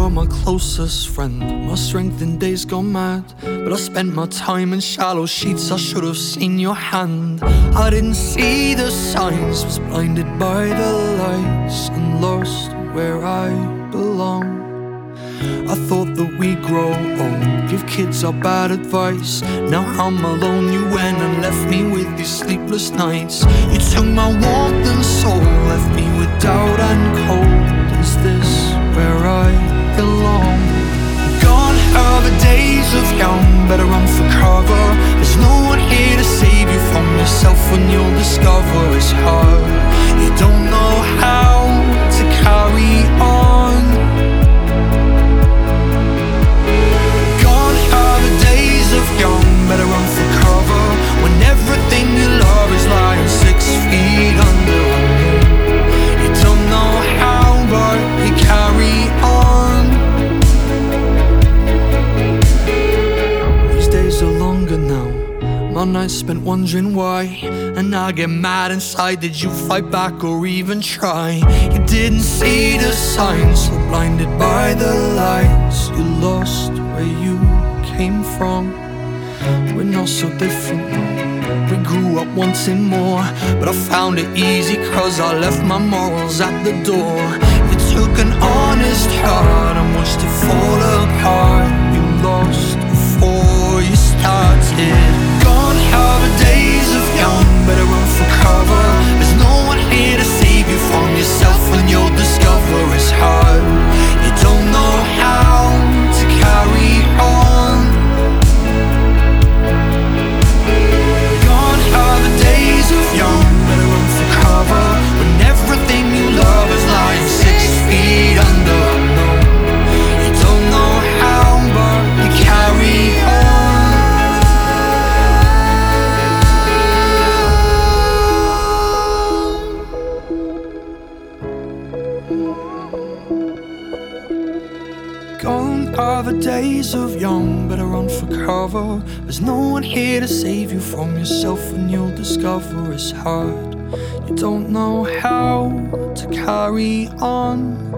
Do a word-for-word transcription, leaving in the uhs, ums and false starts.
you're my closest friend. My strength in days gone mad, but I spent my time in shallow sheets. I should have seen your hand. I didn't see the signs, was blinded by the lights and lost where I belong. I thought that we'd grow old, give kids our bad advice. Now I'm alone, you went and left me with these sleepless nights. You took my warmth and soul, left me with doubt and cold. Is this where I belong? Gone are the days of young, better run for cover. There's no one here to save you from yourself when you'll discover it's hard. You don't know how to carry on. Gone are the days of young, better run for cover when everything you love is lying six feet under. You don't know how, but you carry on. These days are longer now, my nights spent wondering why. And I get mad inside, did you fight back or even try? You didn't see the signs, so blinded by the lights. You lost where you came from. We're not so different now, we grew up wanting more. But I found it easy cause I left my morals at the door. You took an honest heart and watched it fall apart. You lost before you started. Gone are the days of young, better run for cover. There's no one here to save you from yourself when you'll discover it's hard. You don't know how to carry on. Gone are the days of young, better run for cover when everything you love is lying six feet under. You don't know how, but you carry on. Gone are the days of young, better run for cover. There's no one here to save you from yourself when you'll discover it's hard. You don't know how to carry on.